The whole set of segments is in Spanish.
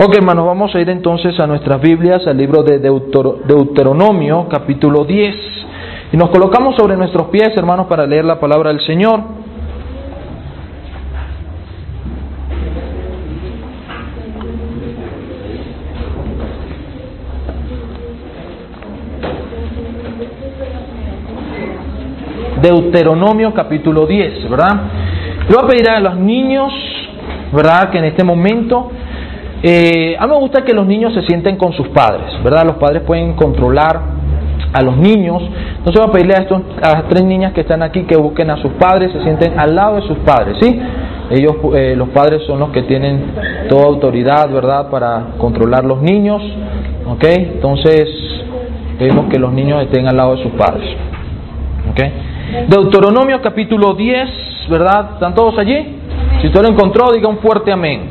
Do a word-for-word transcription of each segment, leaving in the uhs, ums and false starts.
Ok, hermanos, vamos a ir entonces a nuestras Biblias, al libro de Deutero- Deuteronomio, capítulo diez. Y nos colocamos sobre nuestros pies, hermanos, para leer la palabra del Señor. Deuteronomio capítulo diez, ¿verdad? Le voy a pedir a los niños, ¿verdad?, que en este momento, eh, a mí me gusta que los niños se sienten con sus padres, ¿verdad? Los padres pueden controlar a los niños. Entonces voy a pedirle a, estos, a las tres niñas que están aquí que busquen a sus padres, se sienten al lado de sus padres, ¿sí? Ellos, eh, los padres son los que tienen toda autoridad, ¿verdad?, para controlar los niños, ¿ok? Entonces pedimos que los niños estén al lado de sus padres, ¿ok? Deuteronomio capítulo diez, ¿verdad? ¿Están todos allí? Si usted lo encontró, diga un fuerte amén.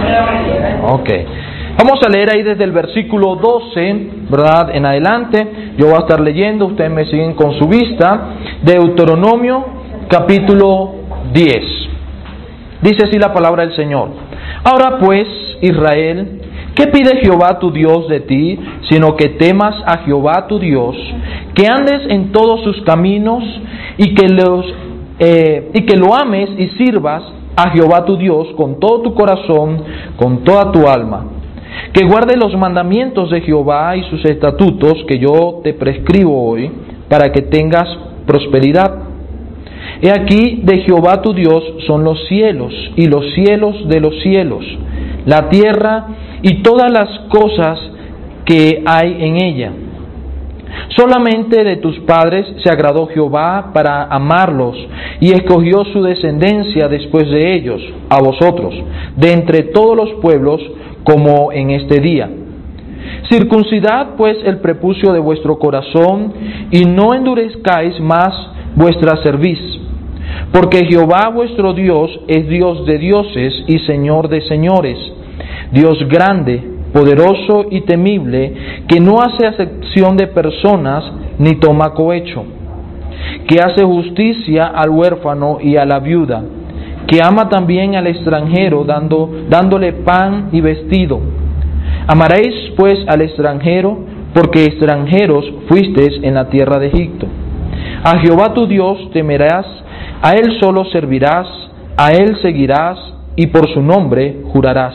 Ok. Vamos a leer ahí desde el versículo doce, ¿verdad?, en adelante. Yo voy a estar leyendo, ustedes me siguen con su vista. Deuteronomio capítulo diez. Dice así la palabra del Señor. Ahora pues, Israel, ¿qué pide Jehová tu Dios de ti, sino que temas a Jehová tu Dios, que andes en todos sus caminos y que, los, eh, y que lo ames y sirvas a Jehová tu Dios con todo tu corazón, con toda tu alma? Que guardes los mandamientos de Jehová y sus estatutos que yo te prescribo hoy, para que tengas prosperidad. He aquí, de Jehová tu Dios son los cielos y los cielos de los cielos, la tierra y todas las cosas que hay en ella. Solamente de tus padres se agradó Jehová para amarlos, y escogió su descendencia después de ellos, a vosotros, de entre todos los pueblos, como en este día. Circuncidad pues el prepucio de vuestro corazón, y no endurezcáis más vuestra cerviz, porque Jehová vuestro Dios es Dios de dioses y Señor de señores, Dios grande, poderoso y temible, que no hace acepción de personas ni toma cohecho, que hace justicia al huérfano y a la viuda, que ama también al extranjero, dando, dándole pan y vestido. Amaréis pues al extranjero, porque extranjeros fuisteis en la tierra de Egipto. A Jehová tu Dios temerás, a Él solo servirás, a Él seguirás, y por su nombre jurarás.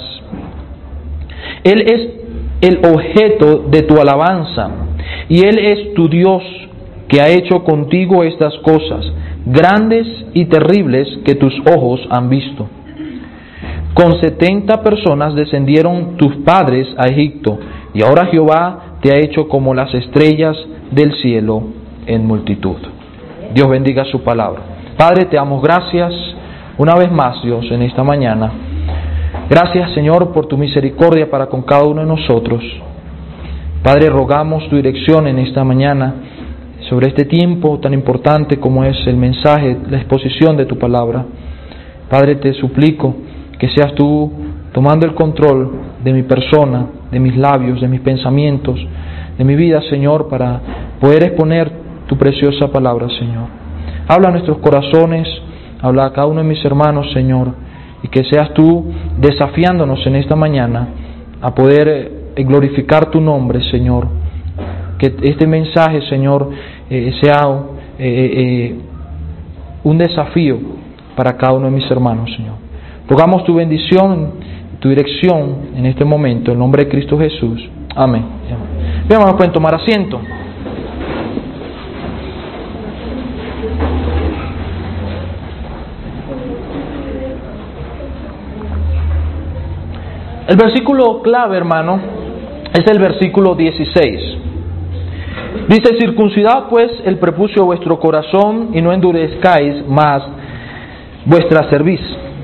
Él es el objeto de tu alabanza, y Él es tu Dios, que ha hecho contigo estas cosas, grandes y terribles, que tus ojos han visto. Con setenta personas descendieron tus padres a Egipto, y ahora Jehová te ha hecho como las estrellas del cielo en multitud. Dios bendiga su palabra. Padre, te damos gracias una vez más, Dios, en esta mañana. Gracias, Señor, por tu misericordia para con cada uno de nosotros. Padre, rogamos tu dirección en esta mañana sobre este tiempo tan importante como es el mensaje, la exposición de tu palabra. Padre, te suplico que seas tú tomando el control de mi persona, de mis labios, de mis pensamientos, de mi vida, Señor, para poder exponer tu preciosa palabra, Señor. Habla a nuestros corazones, habla a cada uno de mis hermanos, Señor, y que seas tú desafiándonos en esta mañana a poder eh, glorificar tu nombre, Señor. Que este mensaje, Señor, eh, sea eh, eh, un desafío para cada uno de mis hermanos, Señor. Rogamos tu bendición, tu dirección en este momento, en el nombre de Cristo Jesús. Amén. Bien, hermanos, pueden tomar asiento. El versículo clave, hermano, es el versículo dieciséis. Dice: circuncidad pues el prepucio de vuestro corazón, y no endurezcáis más vuestra cerviz.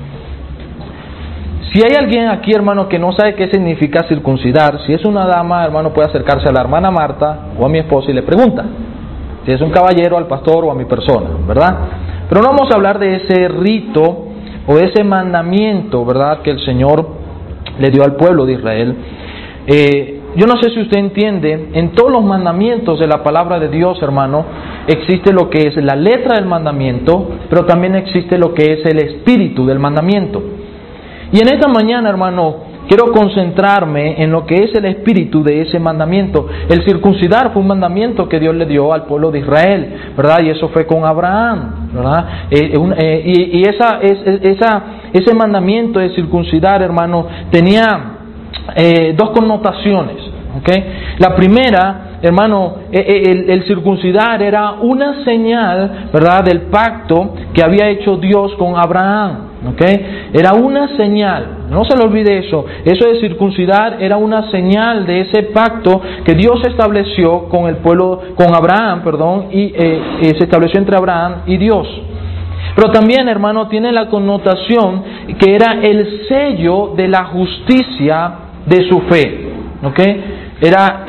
Si hay alguien aquí, hermano, que no sabe qué significa circuncidar, si es una dama, hermano, puede acercarse a la hermana Marta o a mi esposa y le pregunta. Si es un caballero, al pastor o a mi persona, ¿verdad? Pero no vamos a hablar de ese rito o de ese mandamiento, ¿verdad?, que el Señor le dio al pueblo de Israel. Eh, yo no sé si usted entiende, en todos los mandamientos de la palabra de Dios, hermano, existe lo que es la letra del mandamiento, pero también existe lo que es el espíritu del mandamiento. Y en esta mañana, hermano, quiero concentrarme en lo que es el espíritu de ese mandamiento. El circuncidar fue un mandamiento que Dios le dio al pueblo de Israel, ¿verdad? Y eso fue con Abraham, ¿verdad? Eh, un, eh, y, y esa, es, esa, ese mandamiento de circuncidar, hermano, tenía eh, dos connotaciones, ¿ok? La primera, hermano, el, el circuncidar era una señal, ¿verdad?, del pacto que había hecho Dios con Abraham, ¿ok? Era una señal, no se le olvide eso. Eso de circuncidar era una señal de ese pacto que Dios estableció con el pueblo, con Abraham, perdón, y eh, se estableció entre Abraham y Dios. Pero también, hermano, tiene la connotación que era el sello de la justicia de su fe, ¿ok? Era,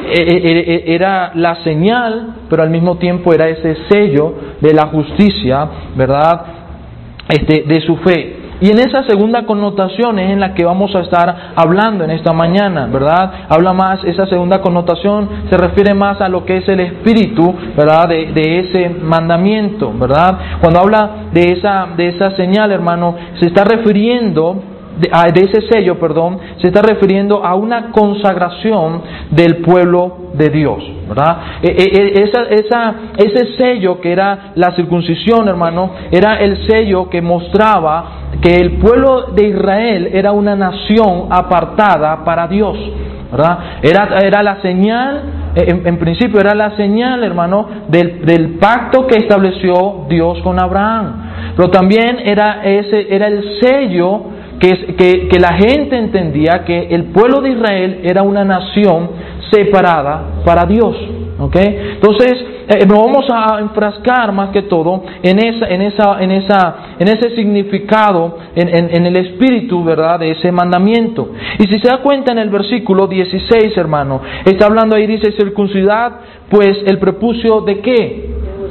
era la señal, pero al mismo tiempo era ese sello de la justicia, ¿verdad?, este, de su fe. Y en esa segunda connotación es en la que vamos a estar hablando en esta mañana, ¿verdad? Habla más, esa segunda connotación se refiere más a lo que es el espíritu, ¿verdad?, de, de ese mandamiento, ¿verdad? Cuando habla de esa, de esa señal, hermano, se está refiriendo De, de ese sello, perdón, se está refiriendo a una consagración del pueblo de Dios, ¿verdad? E, e, esa, esa, ese sello que era la circuncisión, hermano, era el sello que mostraba que el pueblo de Israel era una nación apartada para Dios, ¿verdad? Era, era la señal, en, en principio era la señal, hermano, del, del pacto que estableció Dios con Abraham, pero también era, ese, era el sello Que, que, que la gente entendía que el pueblo de Israel era una nación separada para Dios, ¿ok? Entonces eh, nos vamos a enfrascar más que todo en esa, en esa, en esa, en ese significado, en, en, en el espíritu, ¿verdad?, de ese mandamiento. Y si se da cuenta en el versículo dieciséis, hermano, está hablando ahí, dice, circuncidad, pues el prepucio de ¿qué?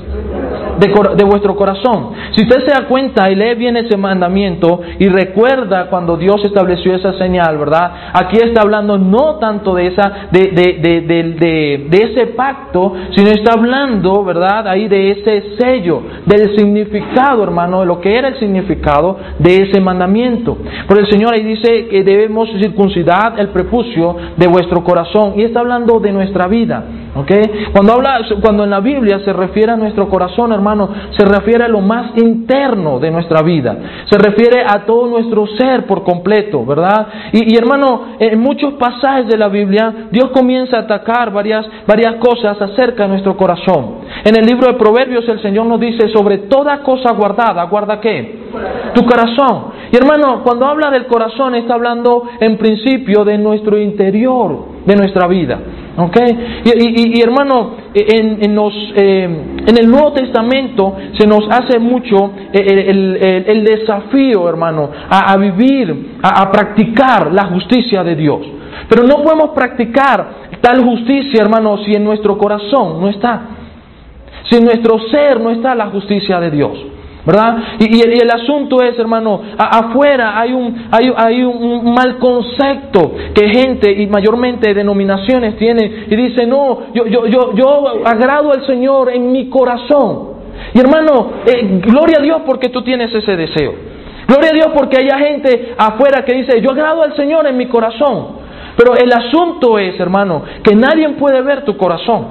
De, de vuestro corazón. Si usted se da cuenta y lee bien ese mandamiento y recuerda cuando Dios estableció esa señal, ¿verdad? Aquí está hablando no tanto de esa de, de, de, de, de, de ese pacto, sino está hablando, ¿verdad?, ahí de ese sello, del significado, hermano, de lo que era el significado de ese mandamiento. Porque el Señor ahí dice que debemos circuncidar el prepucio de vuestro corazón, y está hablando de nuestra vida, ¿ok? Cuando habla, cuando en la Biblia se refiere a nuestro corazón, hermano, se refiere a lo más interno de nuestra vida, se refiere a todo nuestro ser por completo, ¿verdad? Y, y hermano, en muchos pasajes de la Biblia, Dios comienza a atacar varias, varias cosas acerca de nuestro corazón. En el libro de Proverbios el Señor nos dice, sobre toda cosa guardada, ¿guarda qué? Tu corazón. Y hermano, cuando habla del corazón está hablando en principio de nuestro interior, de nuestra vida, ¿ok? Y, y, y hermano, en, en, los, eh, en el Nuevo Testamento se nos hace mucho el, el, el, el desafío, hermano, a, a vivir, a, a practicar la justicia de Dios. Pero no podemos practicar tal justicia, hermano, si en nuestro corazón no está, si en nuestro ser no está la justicia de Dios, ¿verdad? Y, y, el, y el asunto es, hermano, a, afuera hay un hay, hay un mal concepto que gente y mayormente denominaciones tienen y dicen, no, yo yo yo yo agrado al Señor en mi corazón. Y hermano, eh, gloria a Dios porque tú tienes ese deseo. Gloria a Dios porque hay gente afuera que dice, yo agrado al Señor en mi corazón. Pero el asunto es, hermano, que nadie puede ver tu corazón.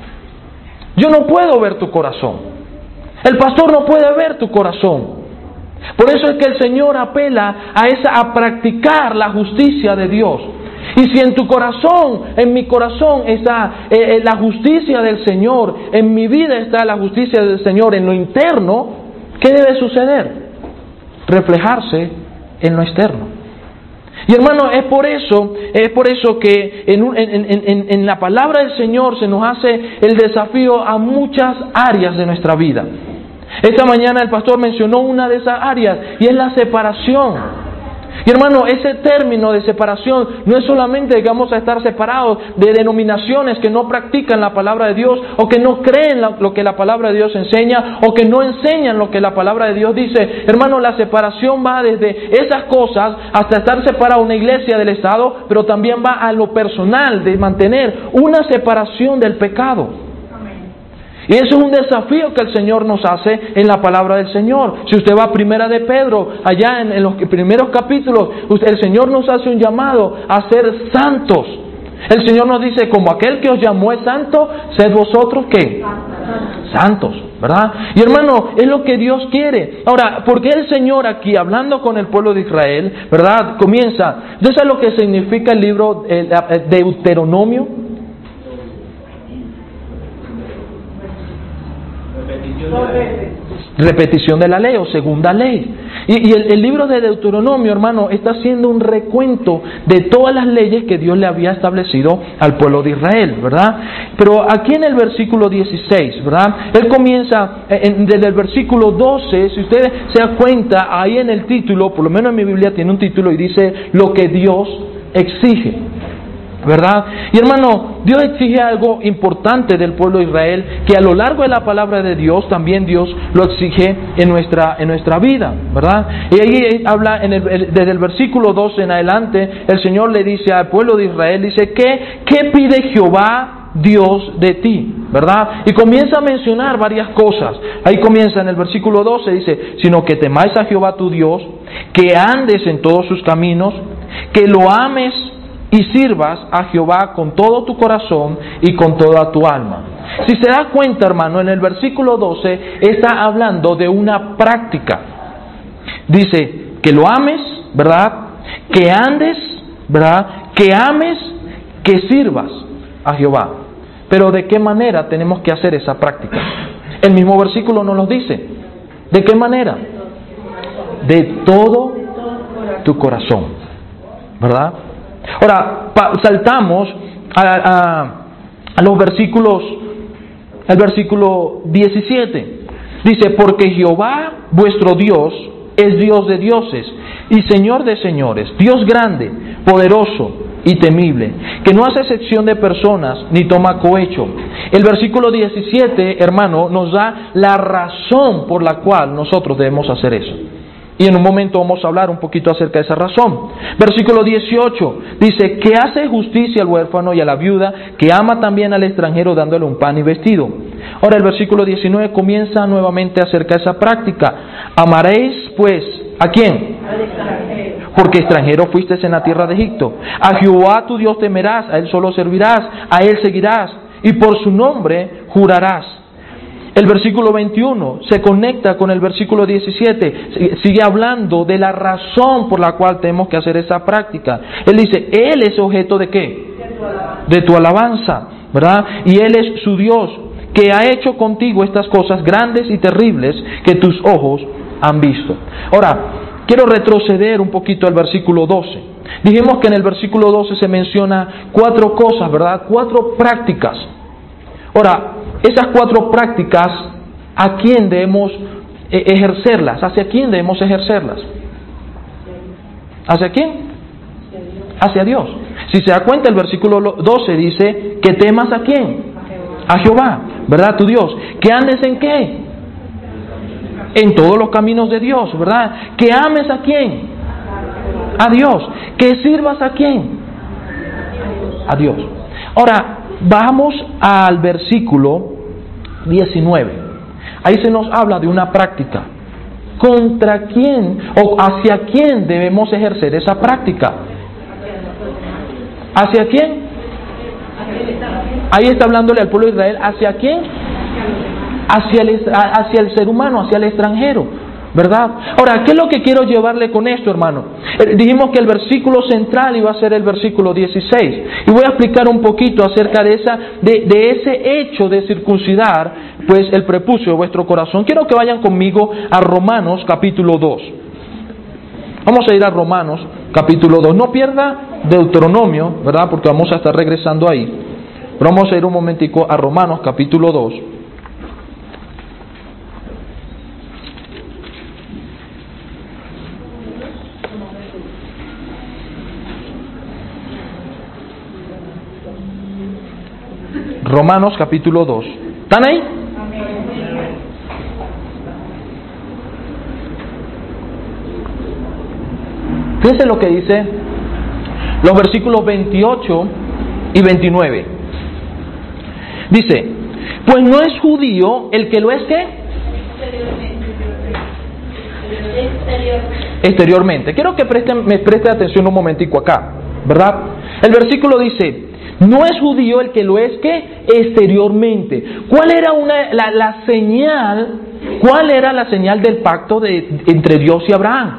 Yo no puedo ver tu corazón. El pastor no puede ver tu corazón. Por eso es que el Señor apela a esa a practicar la justicia de Dios. Y si en tu corazón, en mi corazón está eh, la justicia del Señor, en mi vida está la justicia del Señor en lo interno, ¿qué debe suceder? Reflejarse en lo externo. Y hermano, es por eso, es por eso que en, un, en, en, en la palabra del Señor se nos hace el desafío a muchas áreas de nuestra vida. Esta mañana el pastor mencionó una de esas áreas y es la separación. Y hermano, ese término de separación no es solamente que vamos a estar separados de denominaciones que no practican la palabra de Dios o que no creen lo que la palabra de Dios enseña o que no enseñan lo que la palabra de Dios dice. Hermano, la separación va desde esas cosas hasta estar separado una iglesia del Estado, pero también va a lo personal de mantener una separación del pecado. Y eso es un desafío que el Señor nos hace en la palabra del Señor. Si usted va a Primera de Pedro, allá en, en los primeros capítulos, usted, el Señor nos hace un llamado a ser santos. El Señor nos dice, como aquel que os llamó es santo, sed vosotros ¿qué? Santos, ¿verdad? Y hermano, es lo que Dios quiere. Ahora, ¿por qué el Señor aquí, hablando con el pueblo de Israel, ¿verdad? Comienza, ¿ya sabes lo que significa el libro eh, Deuteronomio? Repetición de la ley o segunda ley. Y, y el, el libro de Deuteronomio, hermano, está haciendo un recuento de todas las leyes que Dios le había establecido al pueblo de Israel, ¿verdad? Pero aquí en el versículo dieciséis, ¿verdad? Él comienza en, desde el versículo doce, si usted se da cuenta, ahí en el título, por lo menos en mi Biblia tiene un título y dice lo que Dios exige, ¿verdad? Y hermano, Dios exige algo importante del pueblo de Israel, que a lo largo de la palabra de Dios, también Dios lo exige en nuestra, en nuestra vida, ¿verdad? Y ahí habla, en el, desde el versículo doce en adelante, el Señor le dice al pueblo de Israel, dice, ¿qué, qué pide Jehová Dios de ti? ¿Verdad? Y comienza a mencionar varias cosas. Ahí comienza en el versículo doce, dice, sino que temáis a Jehová tu Dios, que andes en todos sus caminos, que lo ames y sirvas a Jehová con todo tu corazón y con toda tu alma. Si se da cuenta, hermano, en el versículo doce está hablando de una práctica. Dice que lo ames, ¿verdad? Que andes, ¿verdad? Que ames, que sirvas a Jehová. Pero ¿de qué manera tenemos que hacer esa práctica? El mismo versículo nos lo dice. ¿De qué manera? De todo tu corazón, ¿verdad? Ahora, saltamos a, a, a los versículos, al versículo diecisiete. Dice, porque Jehová vuestro Dios es Dios de dioses y Señor de señores, Dios grande, poderoso y temible, que no hace excepción de personas ni toma cohecho. El versículo diecisiete, hermano, nos da la razón por la cual nosotros debemos hacer eso. Y en un momento vamos a hablar un poquito acerca de esa razón. Versículo dieciocho dice, que hace justicia al huérfano y a la viuda, que ama también al extranjero dándole un pan y vestido. Ahora el versículo diecinueve comienza nuevamente acerca de esa práctica. Amaréis pues, ¿a quién? Al extranjero. Porque extranjero fuisteis en la tierra de Egipto. A Jehová tu Dios temerás, a Él solo servirás, a Él seguirás, y por su nombre jurarás. El versículo veintiuno se conecta con el versículo diecisiete, sigue hablando de la razón por la cual tenemos que hacer esa práctica. Él dice, Él es objeto de ¿qué? De tu alabanza, ¿verdad? Y Él es su Dios, que ha hecho contigo estas cosas grandes y terribles que tus ojos han visto. Ahora, quiero retroceder un poquito al versículo doce. Dijimos que en el versículo doce se menciona cuatro cosas, ¿verdad? Cuatro prácticas. Ahora, esas cuatro prácticas, ¿a quién debemos ejercerlas? ¿Hacia quién debemos ejercerlas? ¿Hacia quién? Hacia Dios. Si se da cuenta, el versículo doce dice que temas ¿a quién? A Jehová, ¿verdad? Tu Dios. ¿Que andes en qué? En todos los caminos de Dios, ¿verdad? ¿Que ames a quién? A Dios. ¿Que sirvas a quién? A Dios. Ahora, vamos al versículo diecinueve. Ahí se nos habla de una práctica. ¿Contra quién o hacia quién debemos ejercer esa práctica? ¿Hacia quién? Ahí está hablándole al pueblo de Israel. ¿Hacia quién? Hacia el, hacia el ser humano, hacia el extranjero, ¿verdad? Ahora, ¿qué es lo que quiero llevarle con esto, hermano? Eh, dijimos que el versículo central iba a ser el versículo dieciséis. Y voy a explicar un poquito acerca de, esa, de, de ese hecho de circuncidar, pues, el prepucio de vuestro corazón. Quiero que vayan conmigo a Romanos capítulo dos. Vamos a ir a Romanos capítulo dos. No pierda Deuteronomio, ¿verdad? Porque vamos a estar regresando ahí. Pero vamos a ir un momentico a Romanos capítulo dos. Romanos capítulo dos. ¿Están ahí? Fíjense lo que dice los versículos veintiocho y veintinueve. Dice, Pues no es judío el que lo es, ¿qué? Exteriormente. Quiero que presten, me presten atención un momentico acá, ¿verdad? El versículo dice, no es judío el que lo es, ¿qué? Exteriormente. ¿Cuál era una, la, la señal? ¿Cuál era la señal del pacto de, entre Dios y Abraham?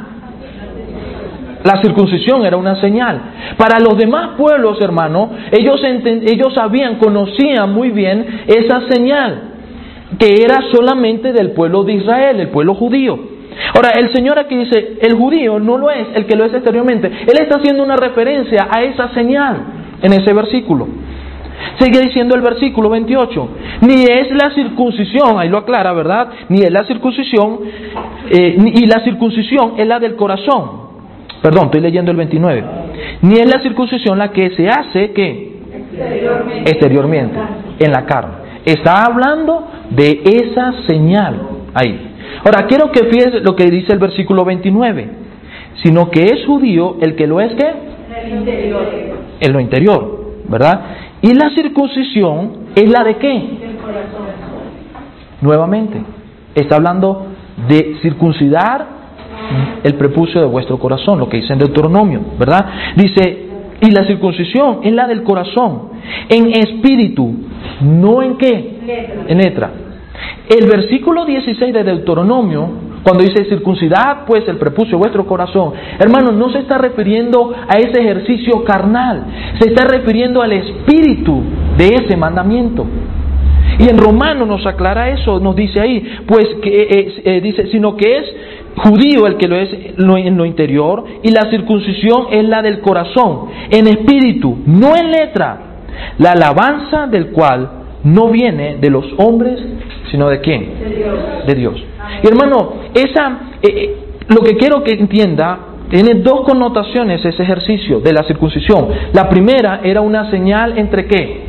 La circuncisión era una señal. Para los demás pueblos, hermano, ellos, enten, ellos sabían, conocían muy bien esa señal, que era solamente del pueblo de Israel, el pueblo judío. Ahora, el Señor aquí dice, el judío no lo es, el que lo es exteriormente. Él está haciendo una referencia a esa señal en ese versículo. Sigue diciendo el versículo veintiocho, ni es la circuncisión, ahí lo aclara, ¿verdad? Ni es la circuncisión, eh, ni, y la circuncisión es la del corazón. Perdón, estoy leyendo el veintinueve. Ni es la circuncisión la que se hace, ¿qué? Exteriormente. Exteriormente, en la carne. Está hablando de esa señal ahí. Ahora, quiero que fíjense lo que dice el versículo veintinueve. Sino que es judío el que lo es, ¿qué? En lo interior. En lo interior, ¿verdad? Y la circuncisión es la de ¿qué? Del corazón. Nuevamente, está hablando de circuncidar el prepucio de vuestro corazón, lo que dice en Deuteronomio, ¿verdad? Dice, y la circuncisión es la del corazón, en espíritu, no en qué, letra. En letra. El versículo dieciséis de Deuteronomio, cuando dice circuncidad pues el prepucio de vuestro corazón, hermano, no se está refiriendo a ese ejercicio carnal, se está refiriendo al espíritu de ese mandamiento. Y en Romanos nos aclara eso, nos dice ahí, pues que eh, eh, dice, sino que es judío el que lo es en lo interior, y la circuncisión es la del corazón, en espíritu, no en letra, la alabanza del cual no viene de los hombres, sino de quién, de Dios. De Dios. Y hermano, esa, eh, lo que quiero que entienda, tiene dos connotaciones ese ejercicio de la circuncisión. La primera era una señal entre qué,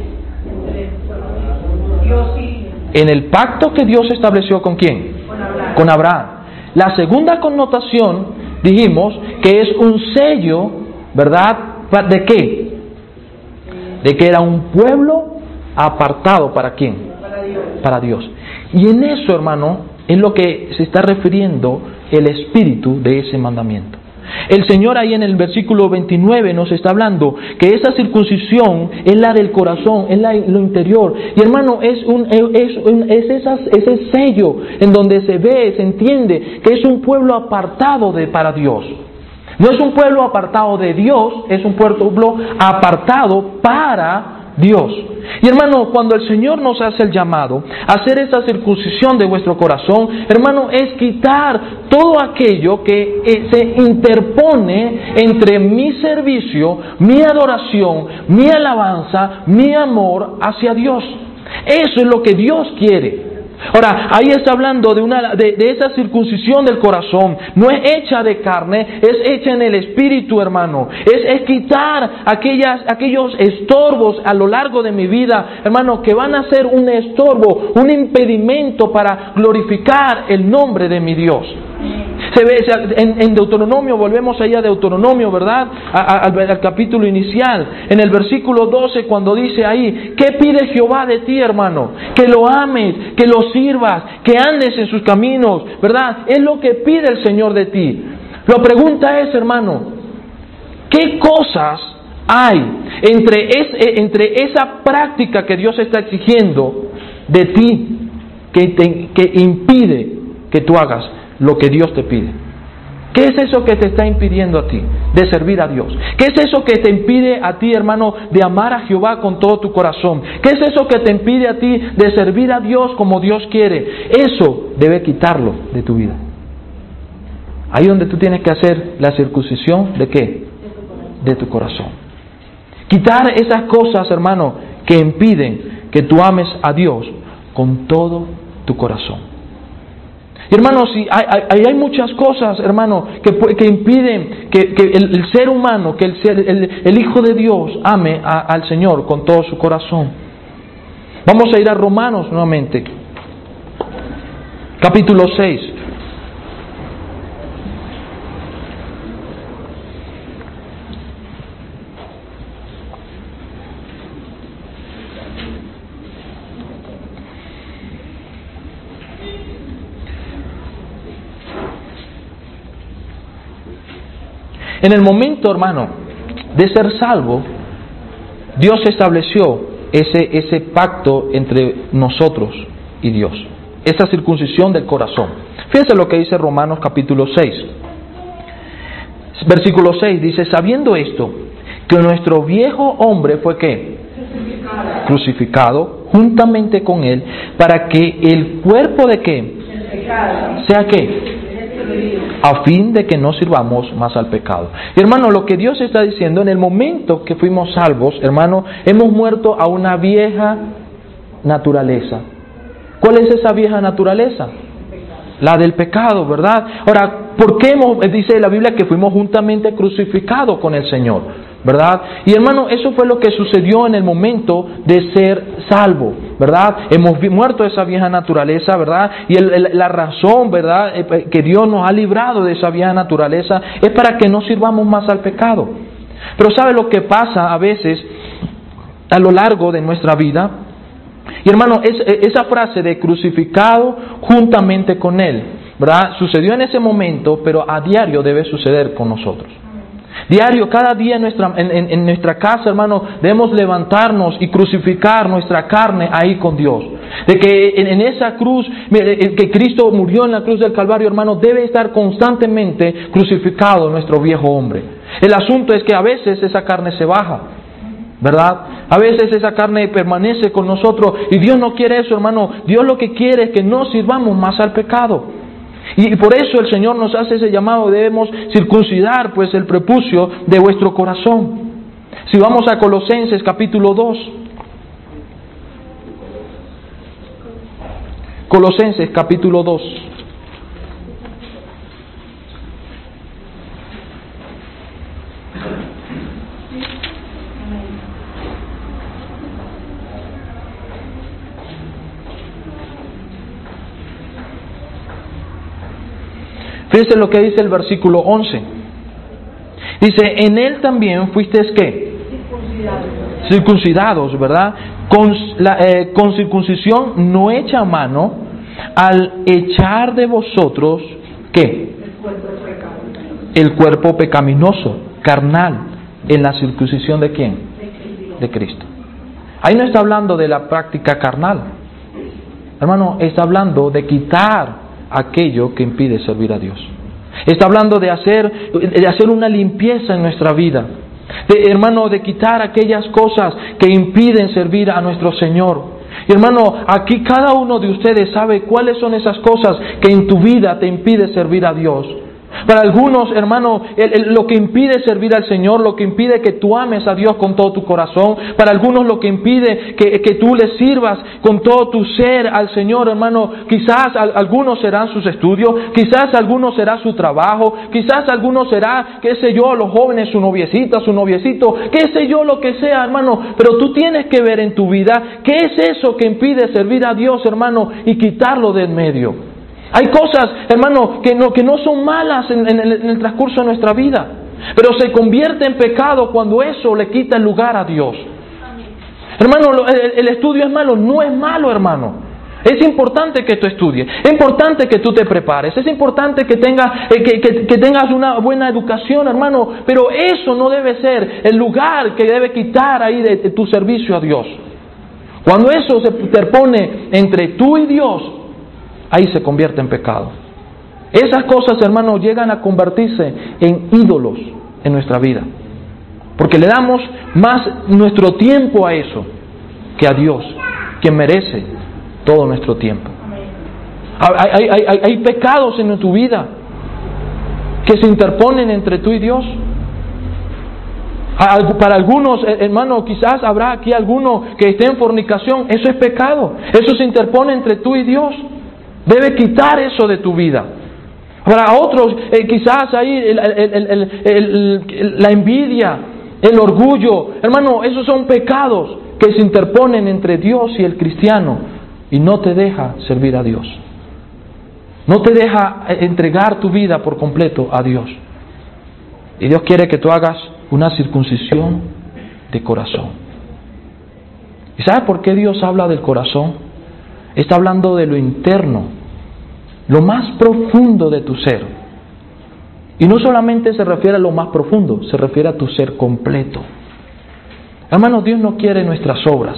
Dios y... en el pacto que Dios estableció con quién, con Abraham. Con Abraham. La segunda connotación, dijimos, que es un sello, ¿verdad? ¿De qué? De que era un pueblo apartado, ¿para quién? Para Dios. Para Dios. Y en eso, hermano, es lo que se está refiriendo el espíritu de ese mandamiento. El Señor ahí en el versículo veintinueve nos está hablando que esa circuncisión es la del corazón, es la, lo interior. Y hermano, es, un, es, un, es esas, ese sello en donde se ve, se entiende que es un pueblo apartado de, para Dios. No es un pueblo apartado de Dios, es un pueblo apartado para Dios. Y hermano, cuando el Señor nos hace el llamado a hacer esa circuncisión de vuestro corazón, hermano, es quitar todo aquello que eh, se interpone entre mi servicio, mi adoración, mi alabanza, mi amor hacia Dios. Eso es lo que Dios quiere. Ahora, ahí está hablando de, una, de, de esa circuncisión del corazón. No es hecha de carne, es hecha en el espíritu, hermano. Es, es quitar aquellas, aquellos estorbos a lo largo de mi vida, hermano, que van a ser un estorbo, un impedimento para glorificar el nombre de mi Dios. Se ve en, en Deuteronomio, volvemos allá a Deuteronomio, ¿verdad? A, a, al, al capítulo inicial, en el versículo doce, cuando dice ahí, ¿qué pide Jehová de ti, hermano? Que lo ames, que lo sirvas, que andes en sus caminos, ¿verdad? Es lo que pide el Señor de ti. La pregunta es, hermano, ¿qué cosas hay entre, es, entre esa práctica que Dios está exigiendo de ti que, te, que impide que tú hagas lo que Dios te pide? ¿Qué es eso que te está impidiendo a ti de servir a Dios? ¿Qué es eso que te impide a ti, hermano, de amar a Jehová con todo tu corazón? ¿Qué es eso que te impide a ti de servir a Dios como Dios quiere? Eso debe quitarlo de tu vida. Ahí donde tú tienes que hacer la circuncisión, ¿de qué? De tu corazón. Quitar esas cosas, hermano, que impiden que tú ames a Dios con todo tu corazón. Y hermano, si hay, hay, hay muchas cosas, hermano, que, que impiden que, que el, el ser humano, que el, ser, el, el Hijo de Dios ame a, al Señor con todo su corazón. Vamos a ir a Romanos nuevamente, capítulo seis. En el momento, hermano, de ser salvo, Dios estableció ese, ese pacto entre nosotros y Dios, esa circuncisión del corazón. Fíjense lo que dice Romanos capítulo seis. Versículo seis dice, sabiendo esto, que nuestro viejo hombre fue ¿qué? Crucificado. Crucificado juntamente con él, para que el cuerpo de ¿qué? Sea ¿qué? A fin de que no sirvamos más al pecado. Y hermano, lo que Dios está diciendo, en el momento que fuimos salvos, hermano, hemos muerto a una vieja naturaleza. ¿Cuál es esa vieja naturaleza? La del pecado, ¿verdad? Ahora, ¿por qué hemos, dice la Biblia que fuimos juntamente crucificados con el Señor? ¿Verdad? Y hermano, eso fue lo que sucedió en el momento de ser salvo, ¿verdad? Hemos muerto esa vieja naturaleza, ¿verdad? Y el, el, la razón, ¿verdad?, que Dios nos ha librado de esa vieja naturaleza es para que no sirvamos más al pecado. Pero ¿sabe lo que pasa a veces a lo largo de nuestra vida? Y hermano, es, esa frase de crucificado juntamente con Él, ¿verdad?, sucedió en ese momento, pero a diario debe suceder con nosotros. Diario, cada día en nuestra, en, en, en nuestra casa, hermano, debemos levantarnos y crucificar nuestra carne ahí con Dios. De que en, en esa cruz, que Cristo murió en la cruz del Calvario, hermano, debe estar constantemente crucificado nuestro viejo hombre. El asunto es que a veces esa carne se baja, ¿verdad? A veces esa carne permanece con nosotros y Dios no quiere eso, hermano. Dios lo que quiere es que no sirvamos más al pecado. Y por eso el Señor nos hace ese llamado, debemos circuncidar pues el prepucio de vuestro corazón. Si vamos a Colosenses capítulo dos. Colosenses capítulo dos. Fíjense lo que dice el versículo once. Dice, en él también fuisteis ¿qué? Circuncidados. Circuncidados, ¿verdad? Con, la, eh, con circuncisión no hecha a mano, al echar de vosotros ¿qué? El cuerpo pecaminoso. El cuerpo pecaminoso, carnal, en la circuncisión ¿de quién? De Cristo. De Cristo. Ahí no está hablando de la práctica carnal. Hermano, está hablando de quitar aquello que impide servir a Dios. Está hablando de hacer, de hacer una limpieza en nuestra vida. De, hermano, de quitar aquellas cosas que impiden servir a nuestro Señor. Y hermano, aquí cada uno de ustedes sabe cuáles son esas cosas que en tu vida te impide servir a Dios. Para algunos, hermano, el, el, lo que impide servir al Señor, lo que impide que tú ames a Dios con todo tu corazón, para algunos lo que impide que, que tú le sirvas con todo tu ser al Señor, hermano, quizás a, algunos serán sus estudios, quizás algunos será su trabajo, quizás algunos será, qué sé yo, los jóvenes, su noviecita, su noviecito, qué sé yo, lo que sea, hermano, pero tú tienes que ver en tu vida qué es eso que impide servir a Dios, hermano, y quitarlo de en medio. Hay cosas, hermano, que no, que no son malas en, en, el, en el transcurso de nuestra vida, pero se convierte en pecado cuando eso le quita el lugar a Dios. Hermano, el, el estudio es malo, no es malo, hermano. Es importante que tú estudies, es importante que tú te prepares, es importante que tengas, eh, que, que, que tengas una buena educación, hermano, pero eso no debe ser el lugar que debe quitar ahí de, de tu servicio a Dios. Cuando eso se interpone entre tú y Dios, ahí se convierte en pecado. Esas cosas, hermanos, llegan a convertirse en ídolos en nuestra vida, porque le damos más nuestro tiempo a eso que a Dios, quien merece todo nuestro tiempo. Hay, hay, hay, hay pecados en tu vida que se interponen entre tú y Dios. Para algunos, hermano, quizás habrá aquí alguno que esté en fornicación. Eso es pecado, eso se interpone entre tú y Dios. Debe quitar eso de tu vida. Para otros, eh, quizás ahí el, el, el, el, el, la envidia, el orgullo, hermano, esos son pecados que se interponen entre Dios y el cristiano y no te deja servir a Dios. No te deja entregar tu vida por completo a Dios. Y Dios quiere que tú hagas una circuncisión de corazón. ¿Y sabes por qué Dios habla del corazón? Está hablando de lo interno, lo más profundo de tu ser. Y no solamente se refiere a lo más profundo, se refiere a tu ser completo. Hermanos, Dios no quiere nuestras obras.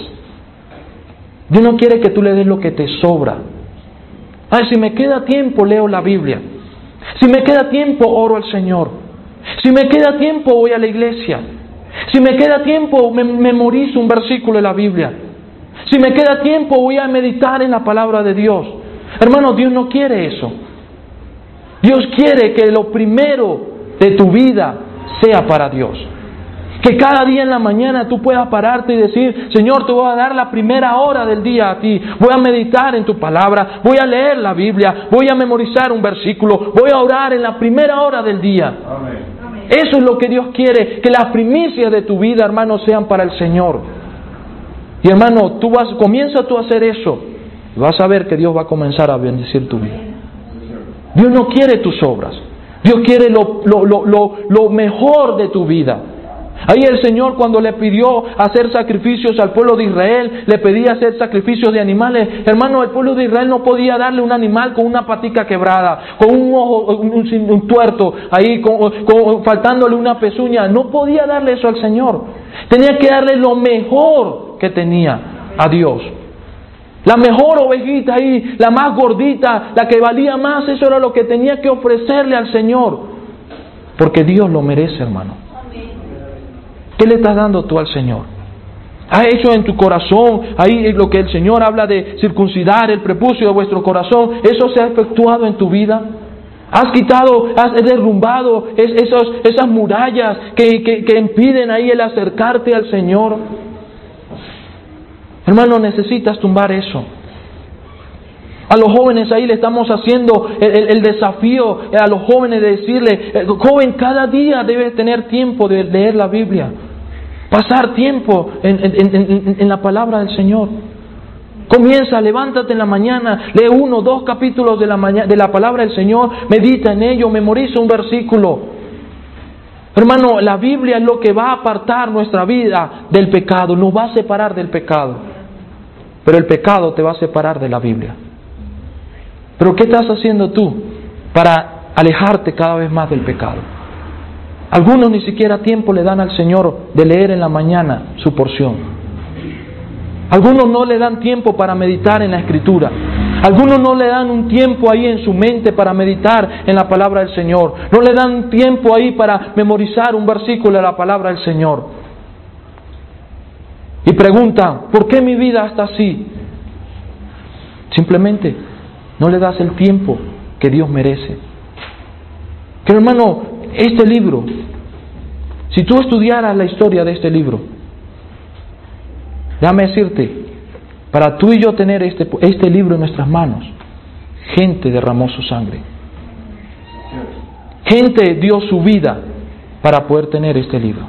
Dios no quiere que tú le des lo que te sobra. Ay, si me queda tiempo, leo la Biblia. Si me queda tiempo, oro al Señor. Si me queda tiempo, voy a la iglesia. Si me queda tiempo, me memorizo un versículo de la Biblia. Si me queda tiempo, voy a meditar en la palabra de Dios. Hermano, Dios no quiere eso. Dios quiere que lo primero de tu vida sea para Dios. Que cada día en la mañana tú puedas pararte y decir: Señor, te voy a dar la primera hora del día a ti. Voy a meditar en tu palabra, voy a leer la Biblia, voy a memorizar un versículo, voy a orar en la primera hora del día. Amén. Eso es lo que Dios quiere, que las primicias de tu vida, hermano, sean para el Señor. Y hermano, tú vas, comienza tú a hacer eso, y vas a ver que Dios va a comenzar a bendecir tu vida. Dios no quiere tus obras, Dios quiere lo, lo, lo, lo, lo mejor de tu vida. Ahí el Señor, cuando le pidió hacer sacrificios al pueblo de Israel, le pedía hacer sacrificios de animales. Hermano, el pueblo de Israel no podía darle un animal con una patica quebrada, con un ojo, un, un, un tuerto, ahí con, con, faltándole una pezuña. No podía darle eso al Señor. Tenía que darle lo mejor que tenía a Dios. La mejor ovejita ahí, la más gordita, la que valía más, eso era lo que tenía que ofrecerle al Señor. Porque Dios lo merece, hermano. ¿Qué le estás dando tú al Señor? ¿Has hecho en tu corazón, ahí lo que el Señor habla de circuncidar el prepucio de vuestro corazón, eso se ha efectuado en tu vida? ¿Has quitado, has derrumbado es, esos, esas murallas que, que, que impiden ahí el acercarte al Señor? Hermano, necesitas tumbar eso. A los jóvenes ahí le estamos haciendo el, el, el desafío a los jóvenes de decirle: joven, cada día debes tener tiempo de leer la Biblia. Pasar tiempo en, en, en, en la palabra del Señor. Comienza, levántate en la mañana, lee uno, dos capítulos de la, mañana, de la palabra del Señor, medita en ello, memoriza un versículo. Hermano, la Biblia es lo que va a apartar nuestra vida del pecado, nos va a separar del pecado. Pero el pecado te va a separar de la Biblia. Pero ¿qué estás haciendo tú para alejarte cada vez más del pecado? Algunos ni siquiera tiempo le dan al Señor de leer en la mañana su porción. Algunos no le dan tiempo para meditar en la Escritura. Algunos no le dan un tiempo ahí en su mente para meditar en la palabra del Señor. No le dan tiempo ahí para memorizar un versículo de la palabra del Señor. Y preguntan: ¿por qué mi vida está así? Simplemente no le das el tiempo que Dios merece. Que hermano, este libro, si tú estudiaras la historia de este libro, déjame decirte, para tú y yo tener este, este libro en nuestras manos, gente derramó su sangre. Gente dio su vida para poder tener este libro.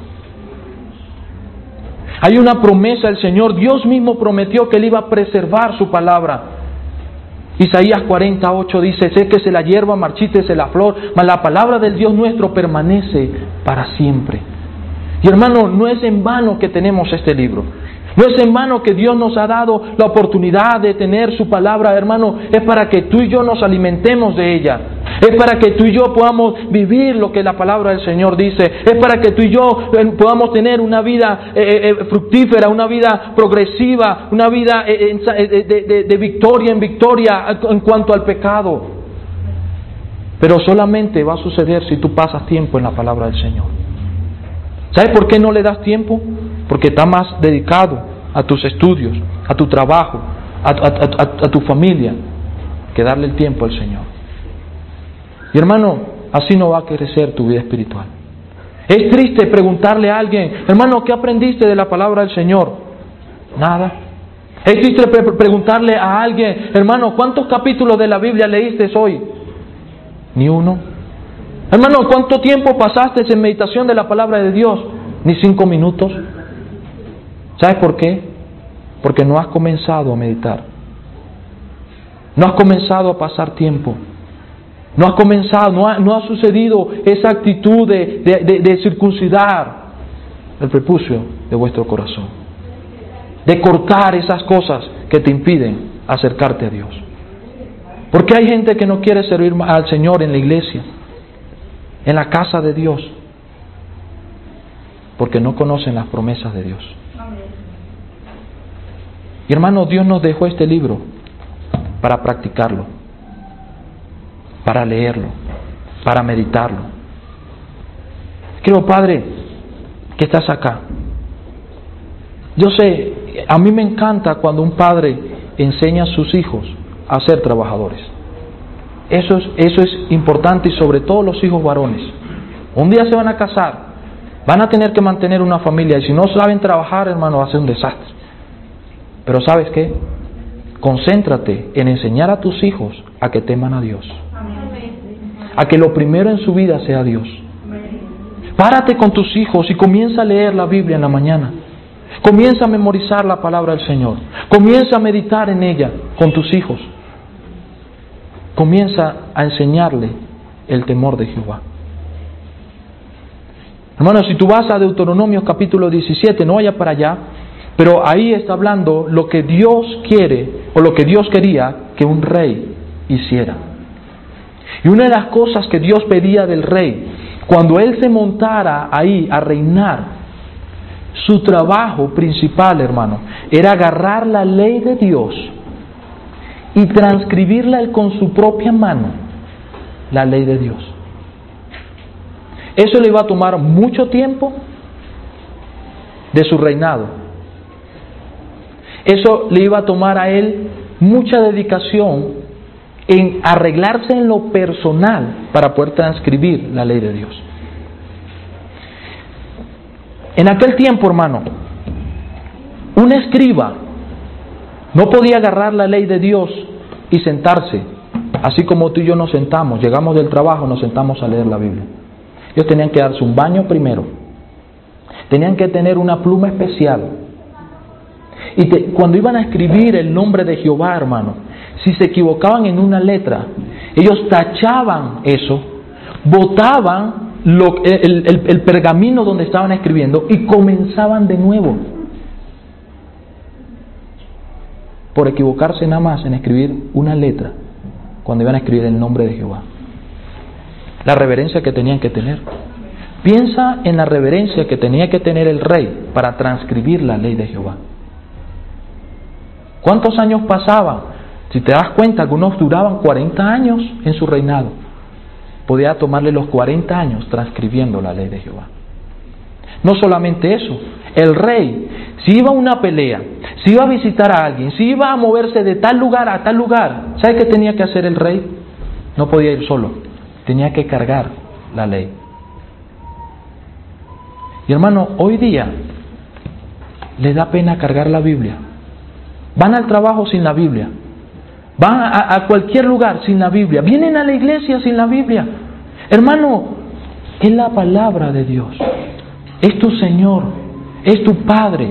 Hay una promesa del Señor, Dios mismo prometió que Él iba a preservar su palabra. Isaías cuarenta y ocho dice: séquese la hierba, marchítese la flor, mas la palabra del Dios nuestro permanece para siempre. Y hermano, no es en vano que tenemos este libro. No es en vano que Dios nos ha dado la oportunidad de tener su palabra, hermano. Es para que tú y yo nos alimentemos de ella. Es para que tú y yo podamos vivir lo que la palabra del Señor dice. Es para que tú y yo podamos tener una vida eh, eh, fructífera, una vida progresiva, una vida eh, de, de, de victoria en victoria en cuanto al pecado. Pero solamente va a suceder si tú pasas tiempo en la palabra del Señor. ¿Sabes por qué no le das tiempo? Porque estás más dedicado a tus estudios, a tu trabajo, a, a, a, a tu familia, que darle el tiempo al Señor. Y hermano, así no va a crecer tu vida espiritual. Es triste preguntarle a alguien: hermano, ¿qué aprendiste de la palabra del Señor? Nada. Es triste pre- preguntarle a alguien: hermano, ¿cuántos capítulos de la Biblia leíste hoy? Ni uno. Hermano, ¿cuánto tiempo pasaste en meditación de la palabra de Dios? Ni cinco minutos. ¿Sabes por qué? Porque no has comenzado a meditar. No has comenzado a pasar tiempo. No has comenzado, no ha, no ha sucedido esa actitud de, de, de, de circuncidar el prepucio de vuestro corazón. De cortar esas cosas que te impiden acercarte a Dios. Porque hay gente que no quiere servir al Señor en la iglesia. en la casa de Dios, porque no conocen las promesas de Dios. Y hermano, Dios nos dejó este libro para practicarlo, para leerlo, para meditarlo. Querido Padre, que estás acá, yo sé, a mí me encanta cuando un padre enseña a sus hijos a ser trabajadores. Eso es, eso es importante, y sobre todo los hijos varones. Un día se van a casar, van a tener que mantener una familia, y si no saben trabajar, hermano, va a ser un desastre. Pero ¿sabes qué? Concéntrate en enseñar a tus hijos a que teman a Dios, a que lo primero en su vida sea Dios. Párate con tus hijos y comienza a leer la Biblia en la mañana. Comienza a memorizar la palabra del Señor. Comienza a meditar en ella con tus hijos. Comienza a enseñarle el temor de Jehová. Hermano, si tú vas a Deuteronomio capítulo diecisiete, no vaya para allá, pero ahí está hablando lo que Dios quiere, o lo que Dios quería que un rey hiciera. Y una de las cosas que Dios pedía del rey, cuando él se montara ahí a reinar, su trabajo principal, hermano, era agarrar la ley de Dios y transcribirla él con su propia mano, la ley de Dios. Eso le iba a tomar mucho tiempo de su reinado. Eso le iba a tomar a él mucha dedicación en arreglarse en lo personal para poder transcribir la ley de Dios. En aquel tiempo, hermano, un escriba no podía agarrar la ley de Dios y sentarse, así como tú y yo nos sentamos, llegamos del trabajo, nos sentamos a leer la Biblia. Ellos tenían que darse un baño primero, tenían que tener una pluma especial, y te, cuando iban a escribir el nombre de Jehová, hermano, si se equivocaban en una letra, ellos tachaban eso, botaban Lo, el, el, el pergamino donde estaban escribiendo y comenzaban de nuevo, por equivocarse nada más en escribir una letra cuando iban a escribir el nombre de Jehová. La reverencia que tenían que tener. Piensa en la reverencia que tenía que tener el rey para transcribir la ley de Jehová. ¿Cuántos años pasaban? Si te das cuenta, algunos duraban cuarenta años en su reinado. Podía tomarle los cuarenta años transcribiendo la ley de Jehová. No solamente eso, el rey, si iba a una pelea, si iba a visitar a alguien, si iba a moverse de tal lugar a tal lugar, ¿sabe qué tenía que hacer el rey? No podía ir solo, tenía que cargar la ley. Y hermano, hoy día les da pena cargar la Biblia. Van al trabajo sin la Biblia. Van a, a cualquier lugar sin la Biblia. Vienen a la iglesia sin la Biblia. Hermano, es la palabra de Dios. Es tu Señor. Es tu Padre.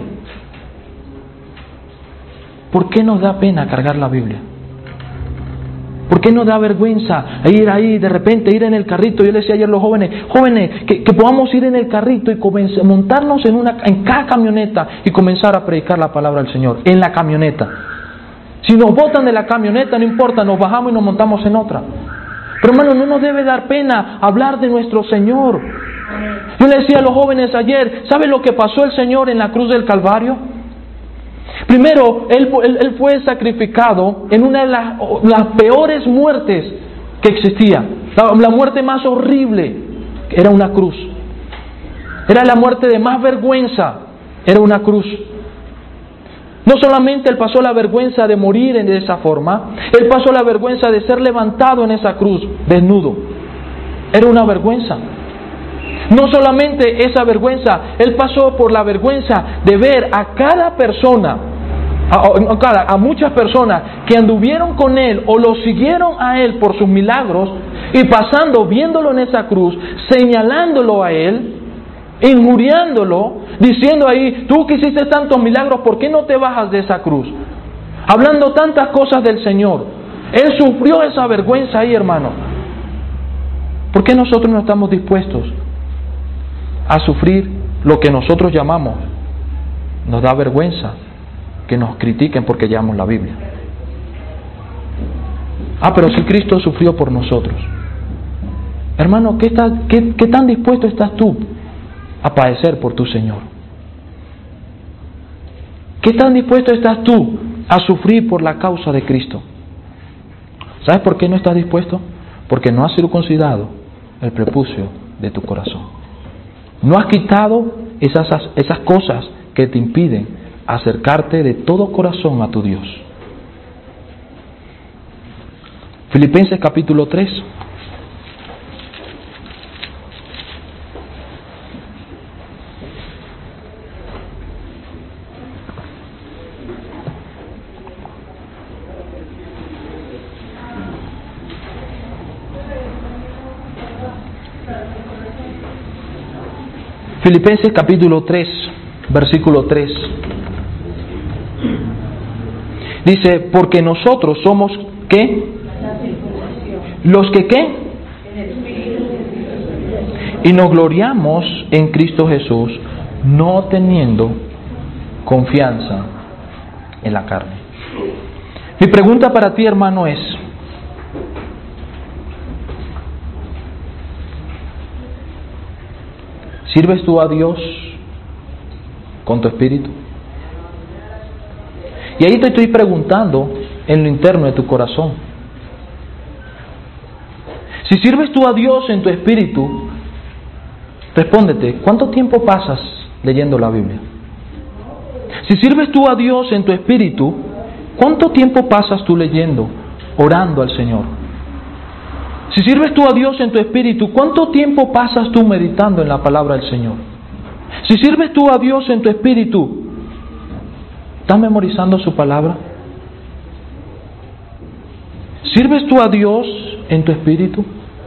¿Por qué nos da pena cargar la Biblia? ¿Por qué nos da vergüenza ir ahí, de repente ir en el carrito? Yo les decía ayer a los jóvenes, jóvenes, que, que podamos ir en el carrito y comencé, montarnos en, una, en cada camioneta y comenzar a predicar la palabra del Señor. En la camioneta. Si nos botan de la camioneta, no importa, nos bajamos y nos montamos en otra. Pero hermano, no nos debe dar pena hablar de nuestro Señor. Yo le decía a los jóvenes ayer, ¿sabe lo que pasó el Señor en la cruz del Calvario? Primero, Él, él, él fue sacrificado en una de las, las peores muertes que existía. La, la muerte más horrible era una cruz. Era la muerte de más vergüenza, era una cruz. No solamente Él pasó la vergüenza de morir de esa forma, Él pasó la vergüenza de ser levantado en esa cruz, desnudo. Era una vergüenza. No solamente esa vergüenza, Él pasó por la vergüenza de ver a cada persona, a, a, cada, a muchas personas que anduvieron con Él o lo siguieron a Él por sus milagros, y pasando, viéndolo en esa cruz, señalándolo a Él, injuriándolo, diciendo ahí, tú que hiciste tantos milagros, ¿por qué no te bajas de esa cruz? Hablando tantas cosas del Señor. Él sufrió esa vergüenza ahí, hermano. ¿Por qué nosotros no estamos dispuestos a sufrir lo que nosotros llamamos? Nos da vergüenza que nos critiquen porque llevamos la Biblia. Ah, pero si Cristo sufrió por nosotros. Hermano, ¿qué, está, qué, ¿qué tan dispuesto estás tú a padecer por tu Señor? ¿Qué tan dispuesto estás tú a sufrir por la causa de Cristo? ¿Sabes por qué no estás dispuesto? Porque no has circuncidado el prepucio de tu corazón. No has quitado esas, esas cosas que te impiden acercarte de todo corazón a tu Dios. Filipenses capítulo tres. Filipenses capítulo tres, versículo tres. Dice, porque nosotros somos, ¿qué? Los que, ¿qué? Y nos gloriamos en Cristo Jesús, no teniendo confianza en la carne. Mi pregunta para ti, hermano, es, ¿sirves tú a Dios con tu espíritu? Y ahí te estoy preguntando en lo interno de tu corazón. Si sirves tú a Dios en tu espíritu, respóndete, ¿cuánto tiempo pasas leyendo la Biblia? Si sirves tú a Dios en tu espíritu, ¿cuánto tiempo pasas tú leyendo, orando al Señor? Si sirves tú a Dios en tu espíritu, ¿cuánto tiempo pasas tú meditando en la palabra del Señor? Si sirves tú a Dios en tu espíritu, ¿estás memorizando su palabra? ¿Sirves tú a Dios en tu espíritu?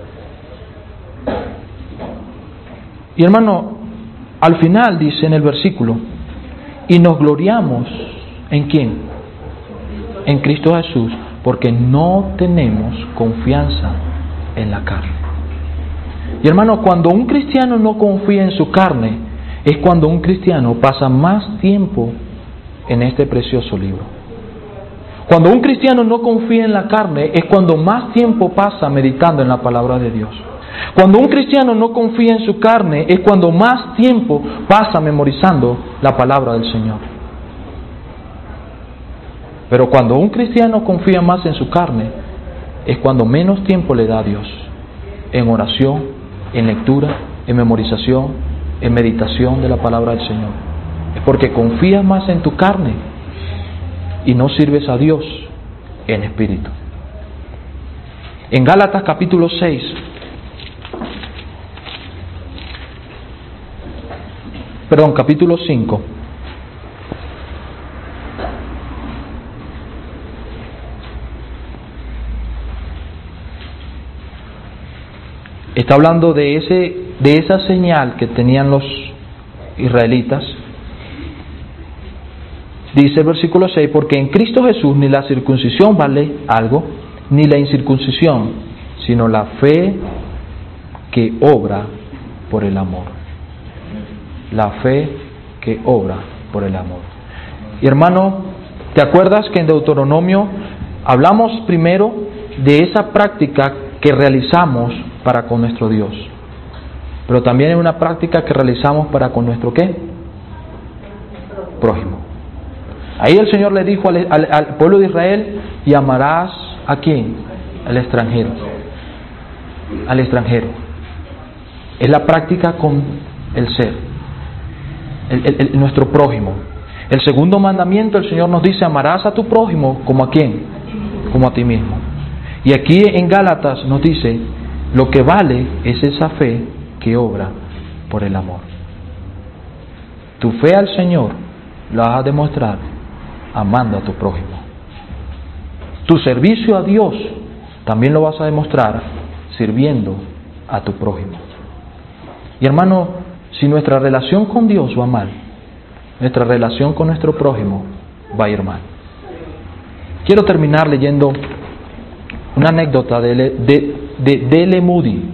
Y hermano, al final dice en el versículo, y nos gloriamos ¿en quién? En Cristo Jesús, porque no tenemos confianza en la carne. Y hermano, cuando un cristiano no confía en su carne, es cuando un cristiano pasa más tiempo en este precioso libro. Cuando un cristiano no confía en la carne, es cuando más tiempo pasa meditando en la palabra de Dios. Cuando un cristiano no confía en su carne, es cuando más tiempo pasa memorizando la palabra del Señor. Pero cuando un cristiano confía más en su carne, es cuando menos tiempo le da a Dios, en oración, en lectura, en memorización, en meditación de la palabra del Señor. Es porque confías más en tu carne y no sirves a Dios en espíritu. En Gálatas capítulo seis, perdón, capítulo cinco, está hablando de ese, de esa señal que tenían los israelitas. Dice el versículo seis, porque en Cristo Jesús ni la circuncisión vale algo, ni la incircuncisión, sino la fe que obra por el amor. La fe que obra por el amor. Y hermano, ¿te acuerdas que en Deuteronomio hablamos primero de esa práctica que realizamos para con nuestro Dios? Pero también es una práctica que realizamos para con nuestro ¿qué? Prójimo. Ahí el Señor le dijo al, al, al pueblo de Israel, y amarás ¿a quién? Al extranjero. Al extranjero. Es la práctica con el ser, el, el, el, nuestro prójimo. El segundo mandamiento, el Señor nos dice, amarás a tu prójimo como a quién? Como a ti mismo. Y aquí en Gálatas nos dice, lo que vale es esa fe que obra por el amor. Tu fe al Señor la vas a demostrar amando a tu prójimo. Tu servicio a Dios también lo vas a demostrar sirviendo a tu prójimo. Y hermano, si nuestra relación con Dios va mal, nuestra relación con nuestro prójimo va a ir mal. Quiero terminar leyendo una anécdota de de, de D L Moody,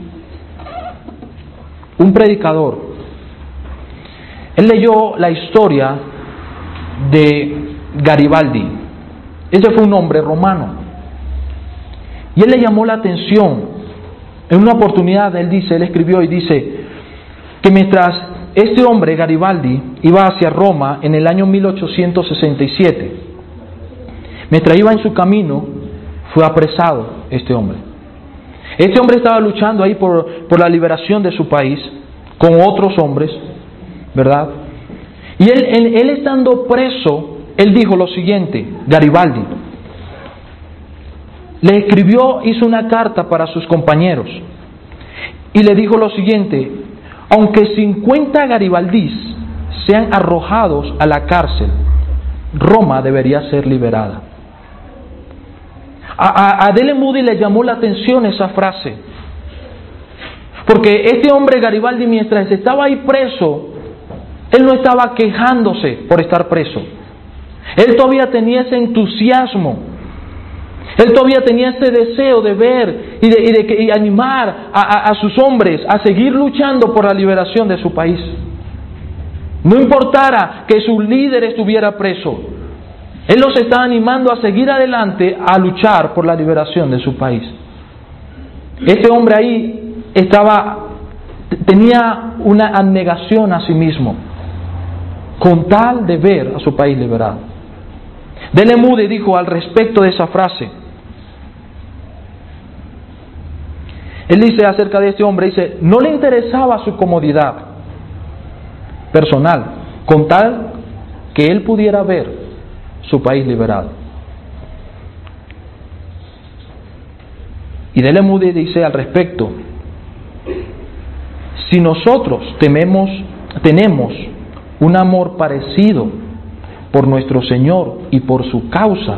un predicador. Él leyó la historia de Garibaldi. Ese fue un hombre romano. Y él le llamó la atención En una oportunidad él dice, él escribió y dice que mientras este hombre, Garibaldi, iba hacia Roma en el año mil ochocientos sesenta y siete, mientras iba en su camino, fue apresado este hombre. Este hombre estaba luchando ahí por, por la liberación de su país, con otros hombres, ¿verdad? Y él, él, él estando preso, él dijo lo siguiente, Garibaldi, le escribió, hizo una carta para sus compañeros, y le dijo lo siguiente: aunque cincuenta garibaldís sean arrojados a la cárcel, Roma debería ser liberada. A, a, a Dale Moody le llamó la atención esa frase, porque este hombre Garibaldi, mientras estaba ahí preso, él no estaba quejándose por estar preso. Él todavía tenía ese entusiasmo. Él todavía tenía ese deseo de ver y de, y de, y animar a, a, a sus hombres a seguir luchando por la liberación de su país. No importara que su líder estuviera preso, él los estaba animando a seguir adelante a luchar por la liberación de su país. Este hombre ahí estaba, tenía una abnegación a sí mismo, con tal de ver a su país liberado. Dale Moody dijo al respecto de esa frase, él dice acerca de este hombre, dice, no le interesaba su comodidad personal, con tal que él pudiera ver su país liberado. Y Dale Moody dice al respecto, si nosotros tememos, tenemos un amor parecido por nuestro Señor y por su causa,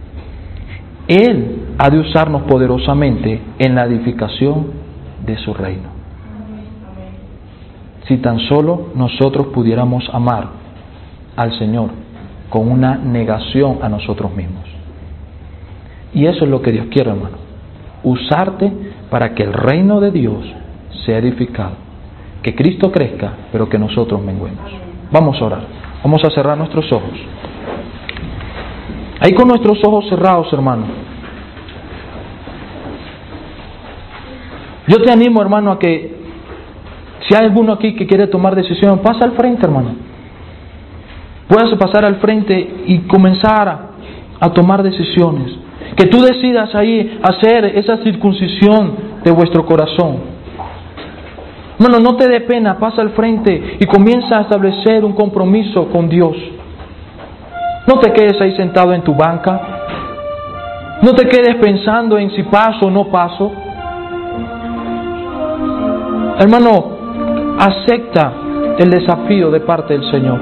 Él ha de usarnos poderosamente en la edificación de su reino. Si tan solo nosotros pudiéramos amar al Señor con una negación a nosotros mismos. Y eso es lo que Dios quiere, hermano. Usarte para que el reino de Dios sea edificado. Que Cristo crezca, pero que nosotros menguemos. Vamos a orar. Vamos a cerrar nuestros ojos. Ahí con nuestros ojos cerrados, hermano. Yo te animo, hermano, a que si hay alguno aquí que quiere tomar decisión, pasa al frente, hermano. Puedas pasar al frente y comenzar a, a tomar decisiones. Que tú decidas ahí hacer esa circuncisión de vuestro corazón. Hermano, no te dé pena, pasa al frente y comienza a establecer un compromiso con Dios. No te quedes ahí sentado en tu banca. No te quedes pensando en si paso o no paso. Hermano, acepta el desafío de parte del Señor.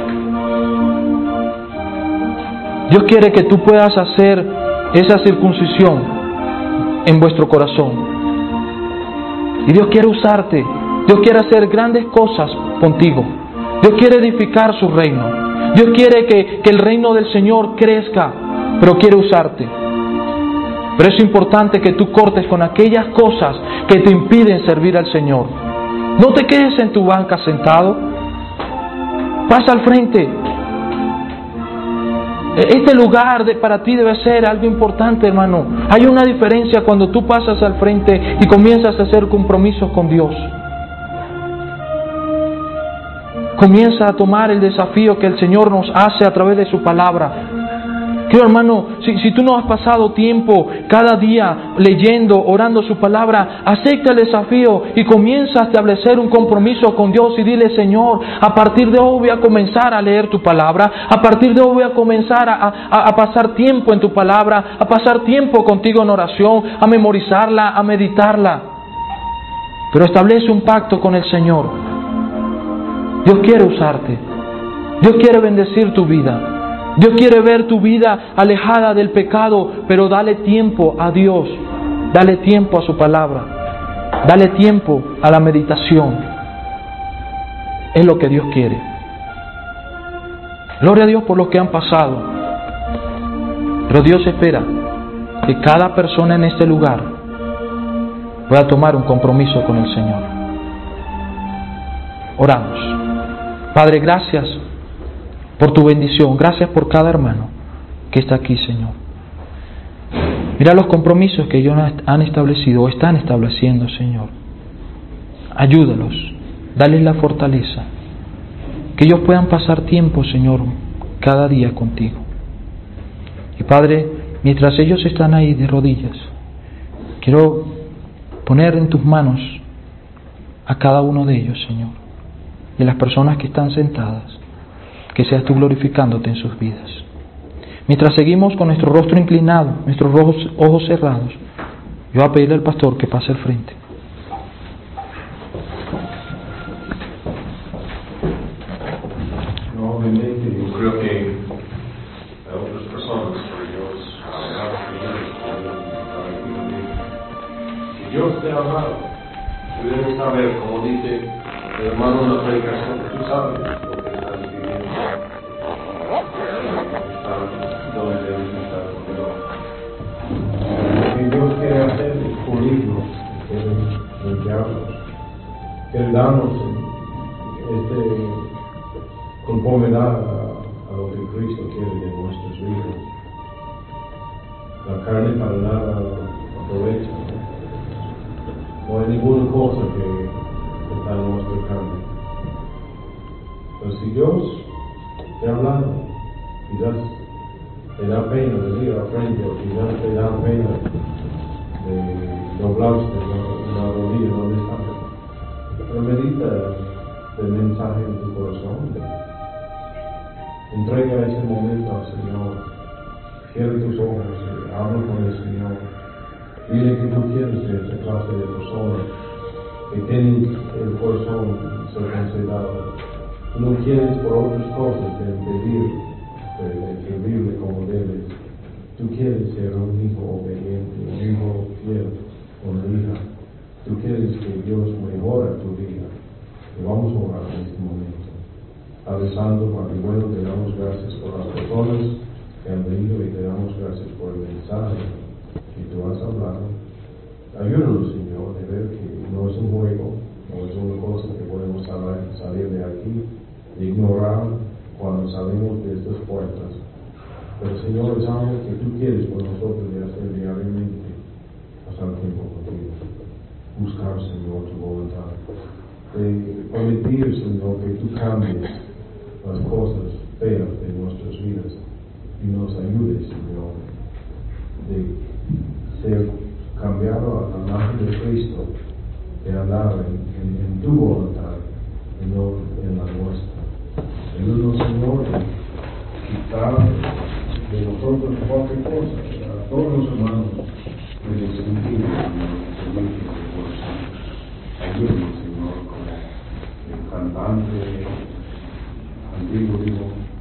Dios quiere que tú puedas hacer esa circuncisión en vuestro corazón. Y Dios quiere usarte. Dios quiere hacer grandes cosas contigo. Dios quiere edificar su reino. Dios quiere que, que el reino del Señor crezca, pero quiere usarte. Pero es importante que tú cortes con aquellas cosas que te impiden servir al Señor. No te quedes en tu banca sentado. Pasa al frente. Este lugar de, para ti debe ser algo importante, hermano. Hay una diferencia cuando tú pasas al frente y comienzas a hacer compromisos con Dios. Comienza a tomar el desafío que el Señor nos hace a través de su palabra. Creo, hermano, si, si tú no has pasado tiempo cada día leyendo, orando su palabra, acepta el desafío y comienza a establecer un compromiso con Dios y dile: Señor, a partir de hoy voy a comenzar a leer tu palabra, a partir de hoy voy a comenzar a, a, a pasar tiempo en tu palabra, a pasar tiempo contigo en oración, a memorizarla, a meditarla. Pero establece un pacto con el Señor. Dios quiere usarte. Dios quiere bendecir tu vida. Dios quiere ver tu vida alejada del pecado, pero dale tiempo a Dios, dale tiempo a su palabra, dale tiempo a la meditación. Es lo que Dios quiere. Gloria a Dios por los que han pasado. Pero Dios espera que cada persona en este lugar pueda tomar un compromiso con el Señor. Oramos. Padre, gracias por tu bendición. Gracias por cada hermano que está aquí, Señor. Mira los compromisos que ellos han establecido o están estableciendo, Señor. Ayúdalos, dales la fortaleza, que ellos puedan pasar tiempo, Señor, cada día contigo. Y Padre, mientras ellos están ahí de rodillas, quiero poner en tus manos a cada uno de ellos, Señor, y las personas que están sentadas, que seas tú glorificándote en sus vidas. Mientras seguimos con nuestro rostro inclinado, nuestros ojos, ojos cerrados, yo voy a pedirle al pastor que pase al frente. No, obviamente, yo creo que a otras personas, Dios, si Dios te ha hablado, tú debes saber, como dice el hermano en la predicación, tú sabes lo que estás viviendo. Donde debes estar con Dios. Lo que Dios quiere hacer es pulirnos, quiere limpiarnos, quiere darnos este conformidad a, a lo que Cristo quiere de nuestras vidas. La carne para nada aprovecha, ¿no? No hay ninguna cosa que está en nuestra carne. Pero si Dios te ha hablado, quizás te da pena de ir al frente, o quizás te da pena de doblarse la, la rodilla donde estás. Pero medita el mensaje en tu corazón. Entrega ese momento al Señor. Cierra tus ojos y habla con el Señor. Dile que tú quieres ser esa clase de personas que tienen el corazón circuncidado. Tú no quieres por otras cosas de impedir que vive como debes. Tú quieres ser un hijo obediente, un hijo fiel, una hija. Tú quieres que Dios mejore tu vida. Y vamos a orar en este momento. Padre Santo, Padre bueno, te damos gracias por las personas que han venido y te damos gracias por el mensaje que tú has hablado. Ayúdanos, Señor, de ver que no es un juego, no es una cosa que podemos salir de aquí, de ignorar cuando salimos de estas puertas. Pero, Señor, es algo que tú quieres por nosotros de hacer diariamente, pasar tiempo contigo, buscar, Señor, tu voluntad, de permitir, Señor, que tú cambies las cosas feas de nuestras vidas y nos ayudes, Señor, de ser cambiado a la imagen de Cristo, de andar en, en, en tu voluntad y no en la nuestra. Ayúdanos, Señor, de quitar de nosotros cualquier cosa, a todos los hermanos que les sentimos, Señor, servicio de corazón. Ayúdanos, Señor, con el cantante antiguo, digo,